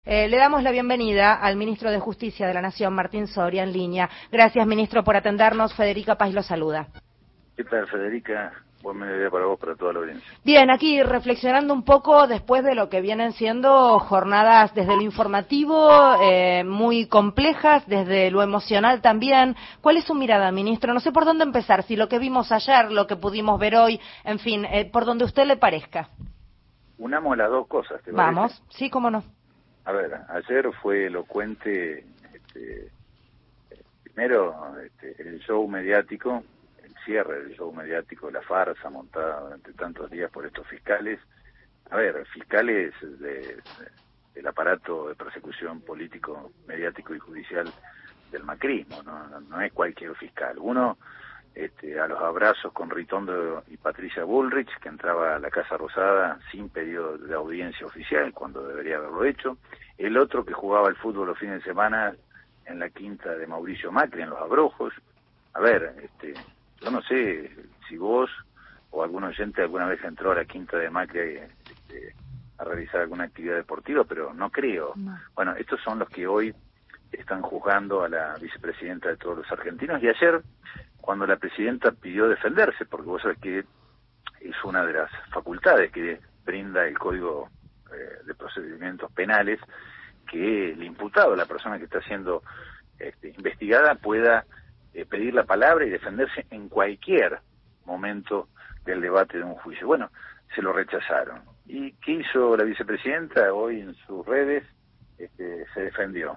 Le damos la bienvenida al ministro de Justicia de la Nación, Martín Soria, en línea. Gracias, ministro, por atendernos. Federica Paz lo saluda. ¿Qué tal, Federica? Buen mediodía para vos, para toda la audiencia. Bien, aquí reflexionando un poco después de lo que vienen siendo jornadas desde lo informativo muy complejas, desde lo emocional también. ¿Cuál es su mirada, ministro? No sé por dónde empezar, si lo que vimos ayer, lo que pudimos ver hoy, en fin, por donde a usted le parezca. Unamos las dos cosas, ¿te parece? Vamos, sí, cómo no. A ver, ayer fue elocuente, primero, el show mediático, el cierre del show mediático, la farsa montada durante tantos días por estos fiscales. A ver, fiscales del aparato de persecución político, mediático y judicial del macrismo, no es cualquier fiscal. Uno, a los abrazos con Ritondo y Patricia Bullrich, que entraba a la Casa Rosada sin pedido de audiencia oficial, cuando debería haberlo hecho. El otro que jugaba al fútbol los fines de semana en la quinta de Mauricio Macri, en Los Abrojos. A ver, yo no sé si vos o algún oyente alguna vez entró a la quinta de Macri a realizar alguna actividad deportiva, pero no creo. No. Bueno, estos son los que hoy están juzgando a la vicepresidenta de todos los argentinos. Y ayer, cuando la presidenta pidió defenderse, porque vos sabés que es una de las facultades que brinda el Código de Procedimientos Penales, que el imputado, la persona que está siendo investigada, pueda pedir la palabra y defenderse en cualquier momento del debate de un juicio. Bueno, se lo rechazaron. ¿Y qué hizo la vicepresidenta? Hoy en sus redes se defendió.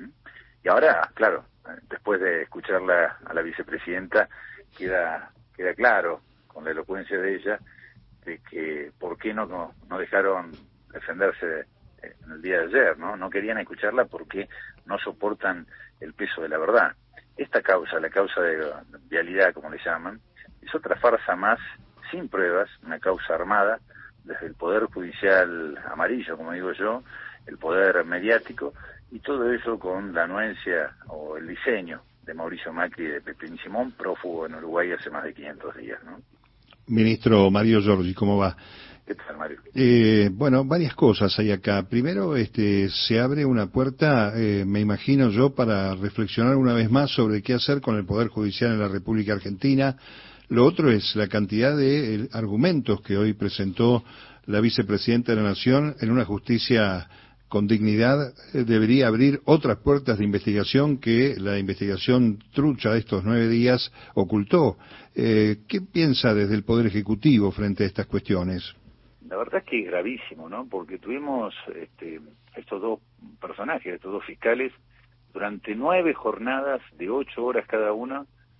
Y ahora, claro, después de escucharla a la vicepresidenta, queda claro, con la elocuencia de ella, de que por qué no dejaron defenderse en el día de ayer, ¿no? No querían escucharla porque no soportan el peso de la verdad. Esta causa, la causa de vialidad, como le llaman, es otra farsa más, sin pruebas, una causa armada, desde el Poder Judicial amarillo, como digo yo, el poder mediático, y todo eso con la anuencia o el diseño de Mauricio Macri y de Pepín Simón, prófugo en Uruguay hace más de 500 días, ¿no? Ministro Mario Giorgi, ¿cómo va? ¿Qué tal, Mario? Bueno, varias cosas hay acá. Primero, se abre una puerta, me imagino yo, para reflexionar una vez más sobre qué hacer con el Poder Judicial en la República Argentina. Lo otro es la cantidad de argumentos que hoy presentó la vicepresidenta de la Nación en una justicia con dignidad. Debería abrir otras puertas de investigación que la investigación trucha de estos 9 días ocultó. ¿Qué piensa desde el Poder Ejecutivo frente a estas cuestiones? La verdad es que es gravísimo, ¿no? Porque tuvimos estos dos personajes, estos dos fiscales, durante 9 jornadas de 8 horas cada una,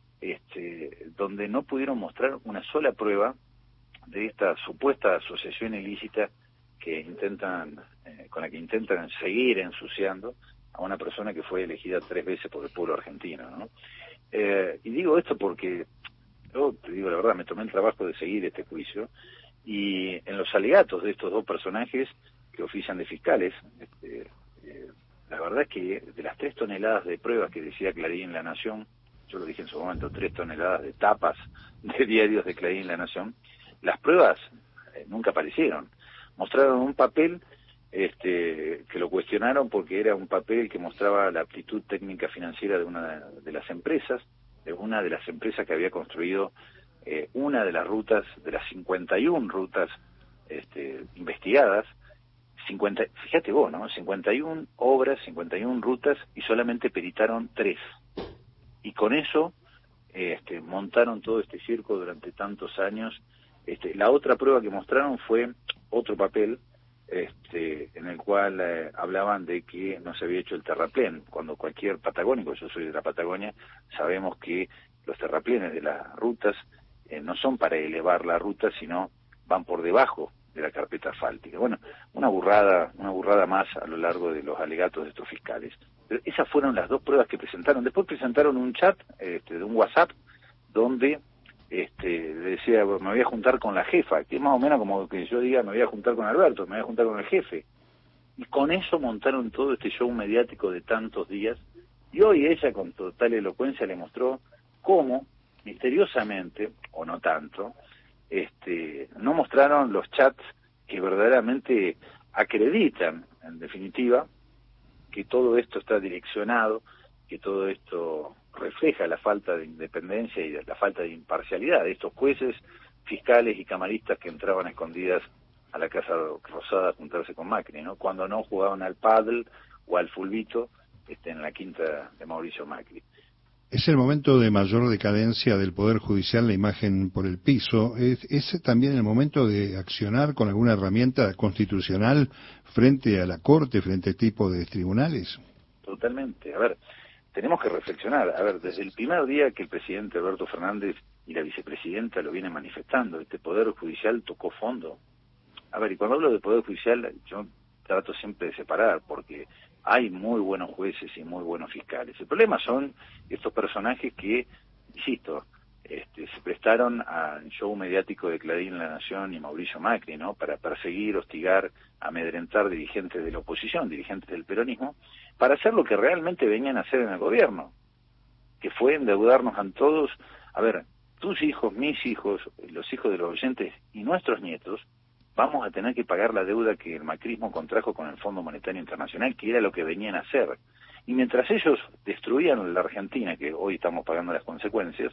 donde no pudieron mostrar una sola prueba de esta supuesta asociación ilícita que intentan, con la que intentan seguir ensuciando a una persona que fue elegida 3 veces por el pueblo argentino, ¿no? Y digo esto porque yo te digo la verdad, me tomé el trabajo de seguir este juicio, y en los alegatos de estos dos personajes que ofician de fiscales, la verdad es que de las 3 toneladas de pruebas que decía Clarín La Nación, yo lo dije en su momento, 3 toneladas de tapas de diarios de Clarín La Nación, las pruebas nunca aparecieron. Mostraron un papel que lo cuestionaron porque era un papel que mostraba la aptitud técnica financiera de una de las empresas, que había construido una de las rutas, de las 51 rutas investigadas, fíjate vos, ¿no? 51 obras, 51 rutas, y solamente peritaron 3. Y con eso montaron todo este circo durante tantos años. La otra prueba que mostraron fue otro papel en el cual hablaban de que no se había hecho el terraplén, cuando cualquier patagónico, yo soy de la Patagonia, sabemos que los terraplenes de las rutas no son para elevar la ruta, sino van por debajo de la carpeta asfáltica. Bueno, una burrada más a lo largo de los alegatos de estos fiscales. Pero esas fueron las 2 pruebas que presentaron. Después presentaron un chat de un WhatsApp donde decía, me voy a juntar con la jefa, que es más o menos como que yo diga, me voy a juntar con Alberto, me voy a juntar con el jefe. Y con eso montaron todo este show mediático de tantos días, y hoy ella con total elocuencia le mostró cómo, misteriosamente, o no tanto, no mostraron los chats que verdaderamente acreditan, en definitiva, que todo esto está direccionado, que todo esto refleja la falta de independencia y la falta de imparcialidad de estos jueces, fiscales y camaristas que entraban a escondidas a la Casa Rosada a juntarse con Macri, ¿no? Cuando no jugaban al pádel o al fulbito en la quinta de Mauricio Macri. Es el momento de mayor decadencia del Poder Judicial, la imagen por el piso. ¿Es también el momento de accionar con alguna herramienta constitucional frente a la Corte, frente a este tipo de tribunales? Totalmente. A ver, tenemos que reflexionar. A ver, desde el primer día que el presidente Alberto Fernández y la vicepresidenta lo vienen manifestando, este Poder Judicial tocó fondo. A ver, y cuando hablo de Poder Judicial, yo trato siempre de separar, porque hay muy buenos jueces y muy buenos fiscales. El problema son estos personajes que, insisto, se prestaron al show mediático de Clarín, La Nación y Mauricio Macri, ¿no? Para perseguir, hostigar, amedrentar dirigentes de la oposición, dirigentes del peronismo, para hacer lo que realmente venían a hacer en el gobierno, que fue endeudarnos a todos. A ver, tus hijos, mis hijos, los hijos de los oyentes y nuestros nietos, vamos a tener que pagar la deuda que el macrismo contrajo con el Fondo Monetario Internacional, que era lo que venían a hacer. Y mientras ellos destruían la Argentina, que hoy estamos pagando las consecuencias,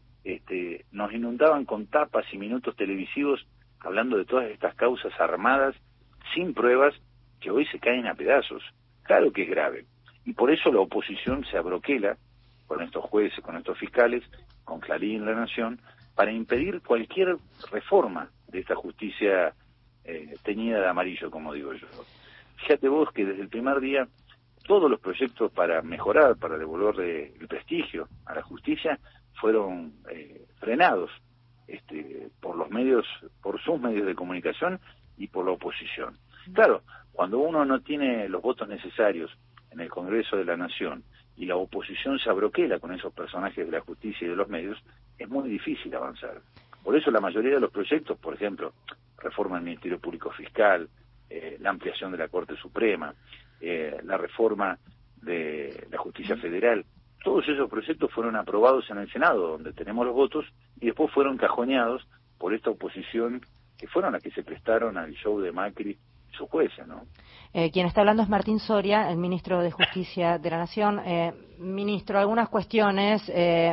nos inundaban con tapas y minutos televisivos hablando de todas estas causas armadas, sin pruebas, que hoy se caen a pedazos. Claro que es grave. Y por eso la oposición se abroquela con estos jueces, con estos fiscales, con Clarín, La Nación, para impedir cualquier reforma de esta justicia teñida de amarillo, como digo yo. Fíjate vos que desde el primer día todos los proyectos para mejorar, para devolverle el prestigio a la justicia, fueron frenados por los medios, por sus medios de comunicación y por la oposición. Claro, cuando uno no tiene los votos necesarios en el Congreso de la Nación y la oposición se abroquela con esos personajes de la justicia y de los medios, es muy difícil avanzar. Por eso la mayoría de los proyectos, por ejemplo, reforma del Ministerio Público Fiscal, la ampliación de la Corte Suprema, la reforma de la Justicia Federal, todos esos proyectos fueron aprobados en el Senado, donde tenemos los votos, y después fueron cajoneados por esta oposición, que fueron las que se prestaron al show de Macri y sus jueces, ¿no? Quien está hablando es Martín Soria, el ministro de Justicia de la Nación. Ministro, algunas cuestiones,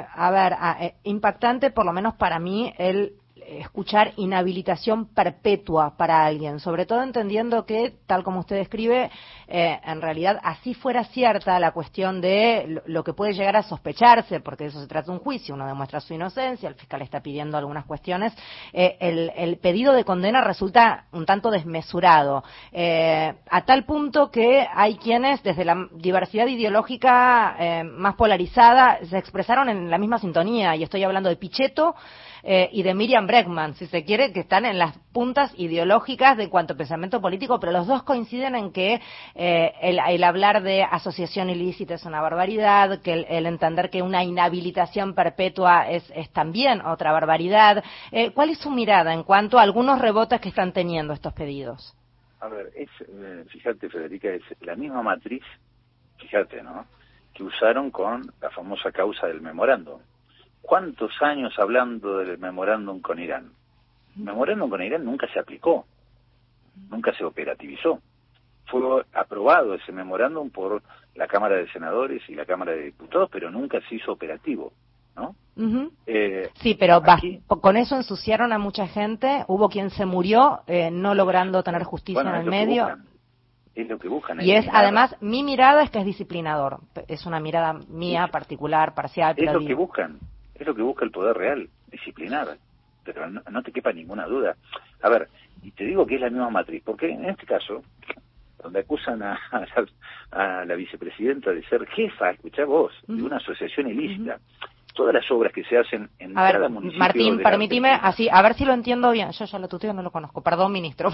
impactante, por lo menos para mí, el escuchar inhabilitación perpetua para alguien, sobre todo entendiendo que, tal como usted describe, en realidad así fuera cierta la cuestión de lo que puede llegar a sospecharse, porque de eso se trata un juicio, uno demuestra su inocencia, el fiscal está pidiendo algunas cuestiones, el pedido de condena resulta un tanto desmesurado, a tal punto que hay quienes, desde la diversidad ideológica más polarizada, se expresaron en la misma sintonía, y estoy hablando de Pichetto y de Miriam Bregman, si se quiere, que están en las puntas ideológicas de cuanto pensamiento político, pero los dos coinciden en que el hablar de asociación ilícita es una barbaridad, que el entender que una inhabilitación perpetua es también otra barbaridad. ¿Cuál es su mirada en cuanto a algunos rebotes que están teniendo estos pedidos? A ver, fíjate, Federica, es la misma matriz, fíjate, ¿no?, que usaron con la famosa causa del memorándum. ¿Cuántos años hablando del memorándum con Irán? El memorándum con Irán nunca se aplicó, nunca se operativizó. Fue aprobado ese memorándum por la Cámara de Senadores y la Cámara de Diputados, pero nunca se hizo operativo, ¿no? Uh-huh. Sí, pero aquí, con eso ensuciaron a mucha gente. Hubo quien se murió no logrando tener justicia en el medio. Es lo que buscan. Y es, además, mi mirada es que es disciplinador. Es una mirada mía, particular, parcial. Es lo que buscan. Es lo que busca el poder real, disciplinar. Pero no te quepa ninguna duda. A ver, y te digo que es la misma matriz, porque en este caso, donde acusan a la vicepresidenta de ser jefa, escuchá vos, de una asociación ilícita, todas las obras que se hacen en cada municipio. Martín, permitime así, a ver si lo entiendo bien. Yo ya lo tuteo, no lo conozco. Perdón, ministro.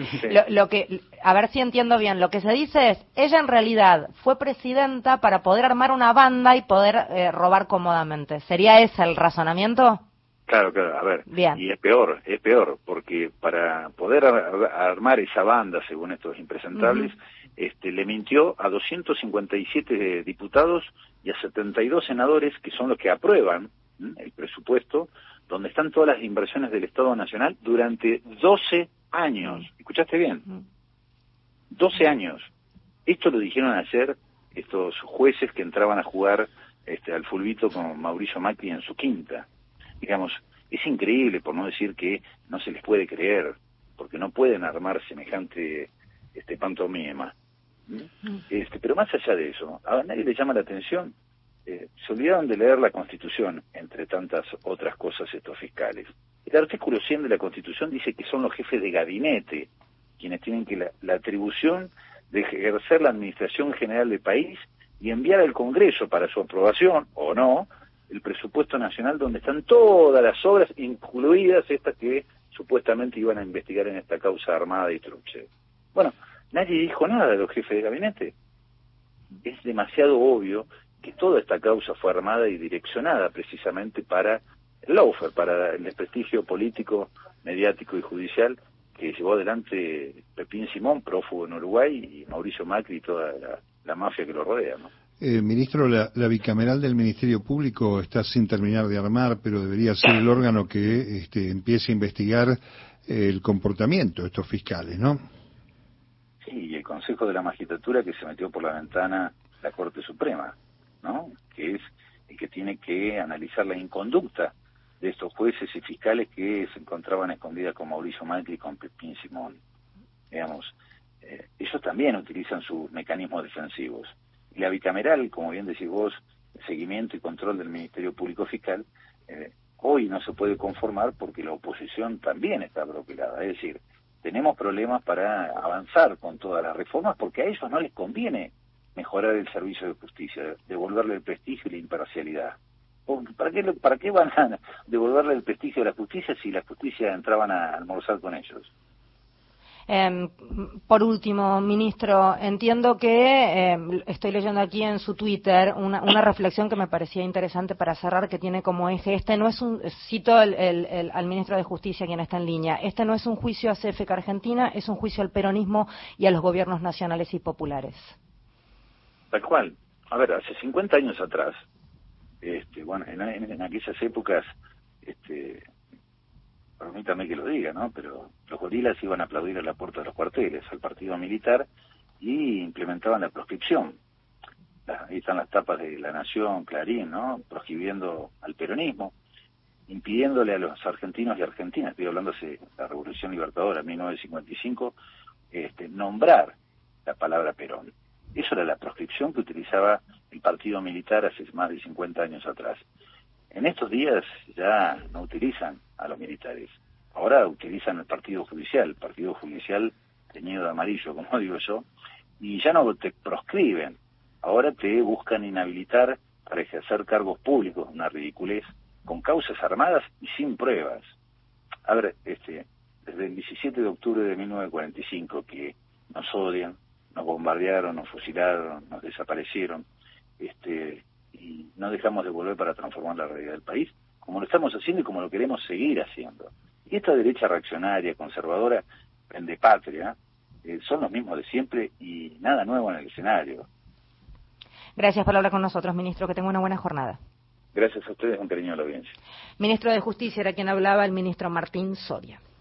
A ver si entiendo bien. Lo que se dice es, ella en realidad fue presidenta para poder armar una banda y poder robar cómodamente. ¿Sería ese el razonamiento? Claro, a ver. Bien. Y es peor, porque para poder armar esa banda, según estos impresentables, le mintió a 257 diputados y a 72 senadores, que son los que aprueban el presupuesto, donde están todas las inversiones del Estado Nacional durante 12 años. ¿Escuchaste bien? 12 años. Esto lo dijeron ayer estos jueces que entraban a jugar al fulbito con Mauricio Macri en su quinta. Digamos, es increíble, por no decir que no se les puede creer, porque no pueden armar semejante pantomima. Pero más allá de eso, a nadie le llama la atención. Se olvidaron de leer la Constitución, entre tantas otras cosas estos fiscales. El artículo 100 de la Constitución dice que son los jefes de gabinete quienes tienen que la atribución de ejercer la administración general del país y enviar al Congreso para su aprobación, o no, el presupuesto nacional donde están todas las obras, incluidas estas que supuestamente iban a investigar en esta causa armada y truche. Bueno, nadie dijo nada de los jefes de gabinete. Es demasiado obvio que toda esta causa fue armada y direccionada precisamente para el lawfare, para el desprestigio político, mediático y judicial que llevó adelante Pepín Simón, prófugo en Uruguay, y Mauricio Macri y toda la mafia que lo rodea, ¿no? Ministro, la bicameral del Ministerio Público está sin terminar de armar, pero debería ser el órgano que empiece a investigar el comportamiento de estos fiscales, ¿no? Sí, y el Consejo de la Magistratura que se metió por la ventana la Corte Suprema, ¿no? Que es el que tiene que analizar la inconducta de estos jueces y fiscales que se encontraban escondidas con Mauricio Macri y con Pepín Simón. Digamos, ellos también utilizan sus mecanismos defensivos. Y la bicameral, como bien decís vos, el seguimiento y control del Ministerio Público Fiscal, hoy no se puede conformar porque la oposición también está bloqueada. Es decir, tenemos problemas para avanzar con todas las reformas porque a ellos no les conviene mejorar el servicio de justicia, devolverle el prestigio y la imparcialidad. ¿Para qué van a devolverle el prestigio a la justicia si la justicia entraban a almorzar con ellos? Por último, ministro, entiendo que estoy leyendo aquí en su Twitter una reflexión que me parecía interesante para cerrar, que tiene como eje, no es cito al ministro de Justicia, quien está en línea, no es un juicio a CFK Argentina, es un juicio al peronismo y a los gobiernos nacionales y populares. Tal cual. A ver, hace 50 años atrás, bueno, en aquellas épocas, permítame que lo diga, ¿no? Pero los gorilas iban a aplaudir a la puerta de los cuarteles, al partido militar, y implementaban la proscripción. Ahí están las tapas de La Nación, Clarín, ¿no? Proscribiendo al peronismo, impidiéndole a los argentinos y argentinas, estoy hablando de la Revolución Libertadora, 1955, nombrar la palabra Perón. Eso era la proscripción que utilizaba el partido militar hace más de 50 años atrás. En estos días ya no utilizan a los militares, ahora utilizan el partido judicial teñido de amarillo, como digo yo, y ya no te proscriben, ahora te buscan inhabilitar para ejercer cargos públicos, una ridiculez, con causas armadas y sin pruebas. A ver, desde el 17 de octubre de 1945, que nos odian, nos bombardearon, nos fusilaron, nos desaparecieron, y no dejamos de volver para transformar la realidad del país, como lo estamos haciendo y como lo queremos seguir haciendo. Y esta derecha reaccionaria, conservadora, pendepatria, son los mismos de siempre y nada nuevo en el escenario. Gracias por hablar con nosotros, ministro, que tenga una buena jornada. Gracias a ustedes, un cariño a la audiencia. Ministro de Justicia era quien hablaba, el ministro Martín Soria.